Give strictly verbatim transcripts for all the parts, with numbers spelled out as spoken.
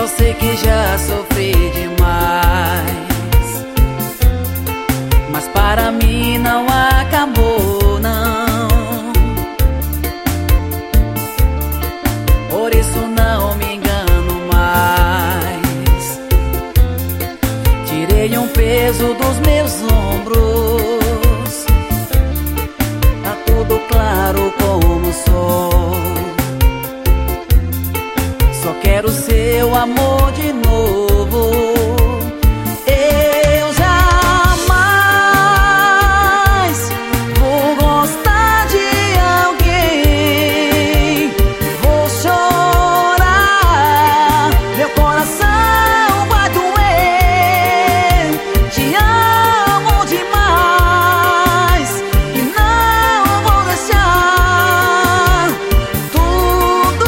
sei que já sofri demais, mas para mim não acabou, não. Por isso não me engano mais. Tirei um peso dos meus ombros, tá tudo claro como o sol. Só quero seu amor de novo. Eu jamais vou gostar de alguém. Vou chorar, meu coração vai doer. Te amo demais e não vou deixar tudo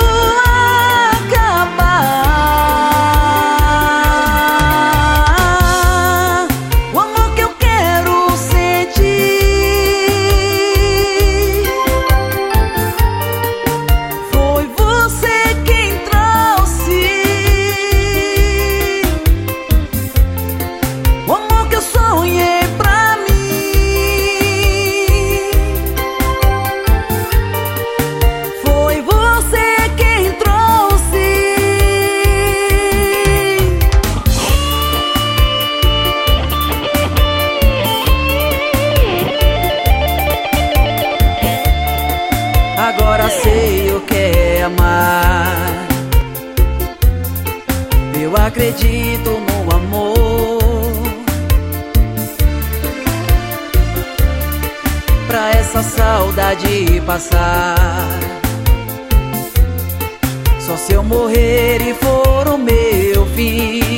agora sei o que é amar. Eu acredito no amor. Pra essa saudade passar, só se eu morrer e for o meu fim.